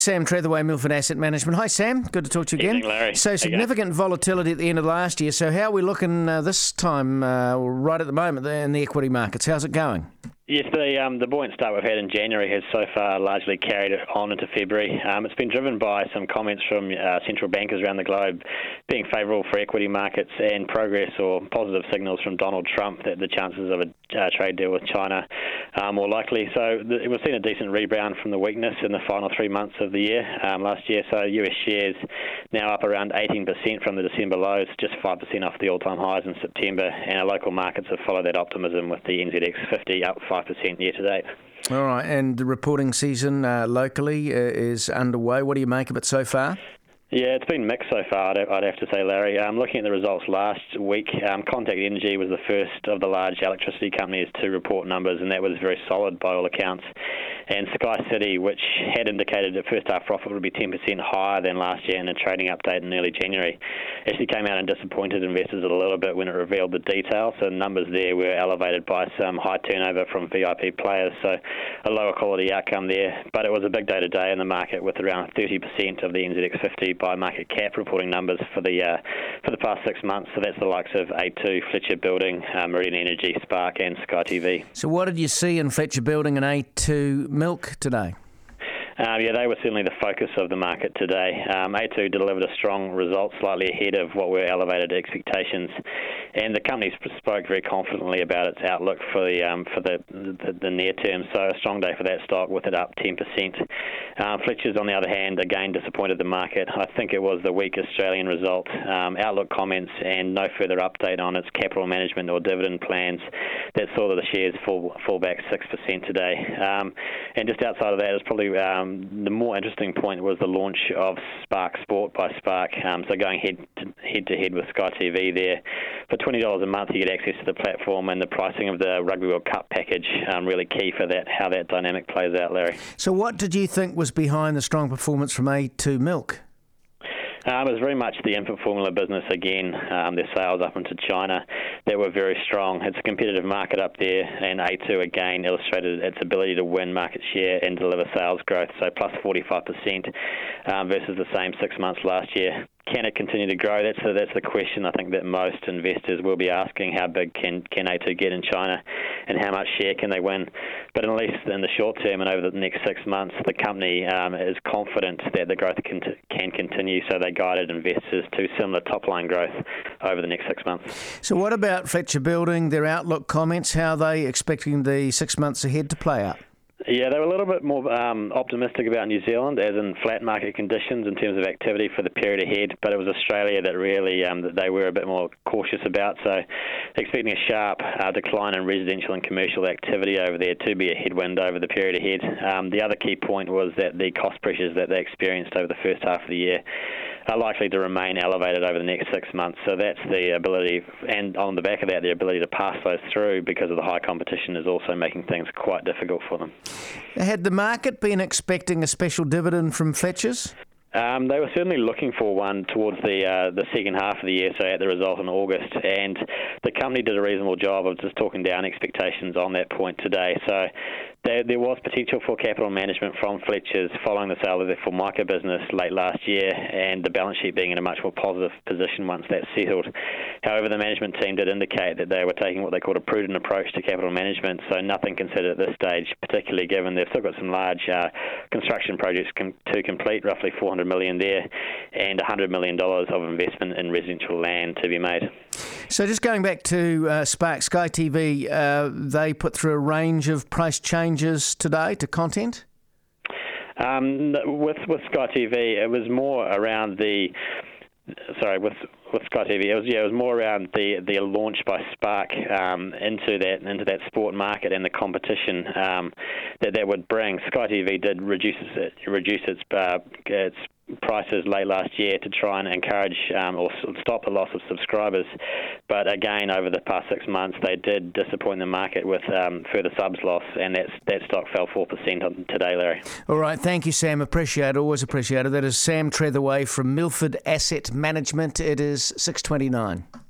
Sam Trethewey, Milford Asset Management. Hi, Sam. Good to talk to you again. Evening, Larry. So significant volatility at the end of last year. So how are we looking this time, right at the moment, in the equity markets? How's it going? Yes, the buoyant start we've had in January has so far largely carried on into February. It's been driven by some comments from central bankers around the globe being favourable for equity markets and progress or positive signals from Donald Trump that the chances of a trade deal with China are more likely. So we've seen a decent rebound from the weakness in the final 3 months of the year last year. So US shares now up around 18% from the December lows, just 5% off the all-time highs in September, and our local markets have followed that optimism with the NZX 50 up 5% year to date. All right, and the reporting season locally is underway. What do you make of it so far? Yeah, it's been mixed so far, I'd have to say, Larry. Looking at the results last week, Contact Energy was the first of the large electricity companies to report numbers, and that was very solid by all accounts. And Sky City, which had indicated that first half profit would be 10% higher than last year in a trading update in early January, actually came out and disappointed investors a little bit when it revealed the details. So numbers there were elevated by some high turnover from VIP players, so a lower quality outcome there. But it was a big day today in the market with around 30% of the NZX 50 by market cap reporting numbers for the past 6 months. So that's the likes of A2, Fletcher Building, Meridian Energy, Spark and Sky TV. So what did you see in Fletcher Building and A2 Milk today? Yeah, they were certainly the focus of the market today. A2 delivered a strong result, slightly ahead of what were elevated expectations, and the company spoke very confidently about its outlook for the near term. So a strong day for that stock, with it up 10%. Fletcher's, on the other hand, again disappointed the market. I think it was the weak Australian result, outlook comments, and no further update on its capital management or dividend plans that saw the shares fall back 6% today. And just outside of that, it's probably the more interesting point was the launch of Spark Sport by Spark. So going head to head with Sky TV there. For $20 a month, you get access to the platform, and the pricing of the Rugby World Cup package really key for that, how that dynamic plays out, Larry. So what did you think was behind the strong performance from A2 Milk? It was very much the infant formula business again, their sales up into China that were very strong. It's a competitive market up there, and A2 again illustrated its ability to win market share and deliver sales growth, so plus 45% versus the same 6 months last year. Can it continue to grow? That's the question I think that most investors will be asking. How big can A2 get in China, and how much share can they win? But at least in the short term and over the next 6 months, the company is confident that the growth can continue, so they guided investors to similar top-line growth over the next 6 months. So what about Fletcher Building, their outlook comments? How are they expecting the 6 months ahead to play out? Yeah, they were a little bit more optimistic about New Zealand, as in flat market conditions in terms of activity for the period ahead, but it was Australia that really that they were a bit more cautious about, so expecting a sharp decline in residential and commercial activity over there to be a headwind over the period ahead. The other key point was that the cost pressures that they experienced over the first half of the year are likely to remain elevated over the next 6 months. So that's the ability, and on the back of that, the ability to pass those through because of the high competition is also making things quite difficult for them. Had the market been expecting a special dividend from Fletcher's? They were certainly looking for one towards the second half of the year, so at the result in August, and the company did a reasonable job of just talking down expectations on that point today. So there was potential for capital management from Fletcher's following the sale of their Formica business late last year, and the balance sheet being in a much more positive position once that's settled. However, the management team did indicate that they were taking what they called a prudent approach to capital management, so nothing considered at this stage, particularly given they've still got some large construction projects to complete, roughly $400 million there, and $100 million of investment in residential land to be made. So just going back to Spark, Sky TV, they put through a range of price changes today to content? With Sky TV, it was more around with Sky TV, it was more around the launch by Spark into that sport market and the competition that would bring. Sky TV did reduce its prices late last year to try and encourage or stop the loss of subscribers. But again, over the past 6 months, they did disappoint the market with further subs loss, and that stock fell 4% today, Larry. All right, thank you, Sam. Appreciate it, always appreciate it. That is Sam Trethewey from Milford Asset Management. It is 6:29.